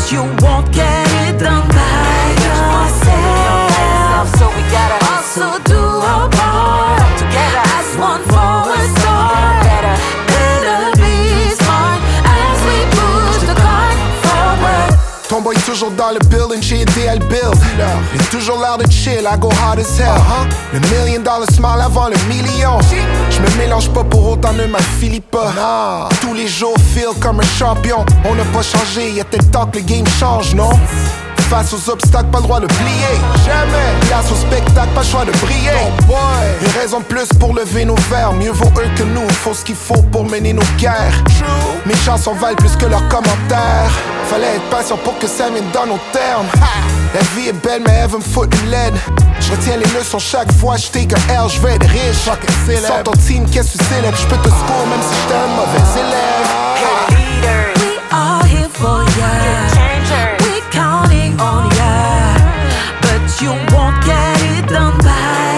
but you won't get it done by yourself. So we gotta also do our part together as one for a start. Better be smart as we push the cart forward. Ton boy toujours dans le building, j'ai aidé à le build. J'ai toujours l'air de chill, I go hard as hell. Le $1 million smile avant le million. J'me mélange pas pour autant, ne m'affilie pas. Tous les jours feel comme un champion. On n'a pas changé, y'a tel temps que le game change, non? Face aux obstacles, pas le droit de plier. Jamais. Place au spectacle, pas le choix de briller. Une raison de plus pour lever nos verres. Mieux vaut eux que nous, faut ce qu'il faut pour mener nos guerres. Mes chansons valent plus que leurs commentaires. Fallait être patient pour que ça vienne dans nos termes. La vie est belle, mais elle veut me foutre une LED. Je retiens les leçons chaque fois, j'take un L, j'veux être riche. Sans ton team, qu'est-ce que tu célèbres? J'peux te score même si j'étais un mauvais élève. We are here for ya. We counting on ya, but you won't get it done by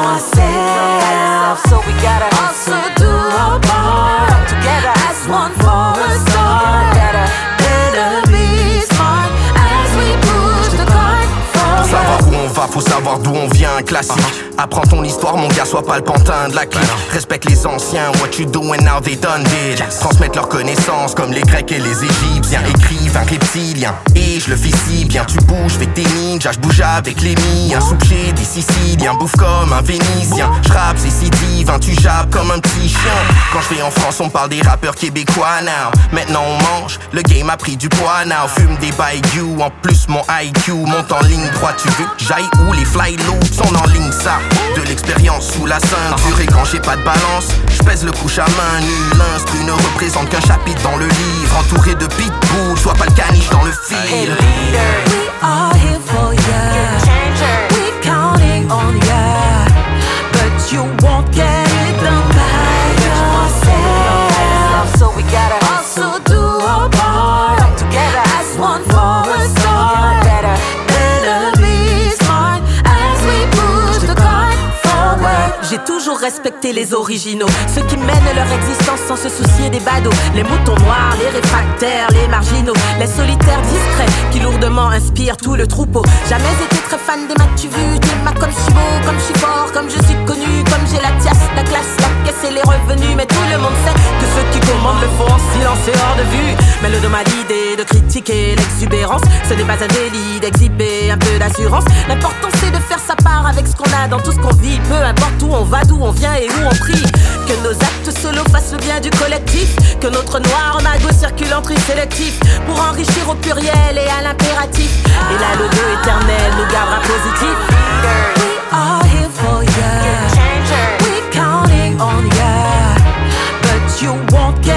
yourself. So we gotta also do our part together as one for a start. Better be smart as we push the cart forward. Pour savoir où on va, faut savoir d'où on vient, classique. Apprends ton histoire, mon gars, sois pas le pantin de la clique. Respecte les anciens, what you doing now they done did. Transmettre leurs connaissances comme les Grecs et les Égyptiens. Écrive un reptilien, et je le fais si bien. Tu bouges, fais tes ninjas, je bouge avec les miens. Soupier des Siciliens, bouffe comme un Vénitien. J'rappe, c'est si divin, tu jappes comme un petit chien. Quand je vais en France, on parle des rappeurs québécois now. Maintenant on mange, le game a pris du poids now. Fume des Bayou, en plus mon IQ monte en ligne droite. Tu veux que j'aille où les fly loops sont en ligne ça. De l'expérience sous la ceinture et quand j'ai pas de balance, j'pèse le couche à main nue. L'instru ne représente qu'un chapitre dans le livre. Entouré de pitbulls, sois pas le caniche dans le fil. Hey leader, we are here for ya. We counting on ya, but you won't get it done by yourself. So we gotta also do our part together as one for a start. Better be smart as we push the cart forward. J'ai toujours respecté les originaux, ceux qui mènent leur existence sans se soucier des badauds. Les moutons noirs, les réfractaires, les marginaux, les solitaires discrets qui lourdement inspirent tout le troupeau. Jamais été très fan des m'as-tu vu, des ma comme je suis beau, comme je suis fort, comme je suis connu, comme j'ai la tiasse, la classe, la caisse et les revenus. Mais tout le monde sait que ceux qui commandent le font en silence et hors de vue. Mais le dôme à l'idée de critiquer l'exubérance, ce n'est pas un délit d'exhiber un peu d'assurance. L'important c'est de faire sa part avec ce qu'on a dans tout ce qu'on vit. Peu importe où on va, d'où on vient et où on prie. Que nos actes solo fassent le bien du collectif. Que notre noir magot circule en tri sélectif pour enrichir au pluriel et à l'impératif. Et là le Dieu éternel nous gardera positif. We are here for ya. We counting on ya, but you won't get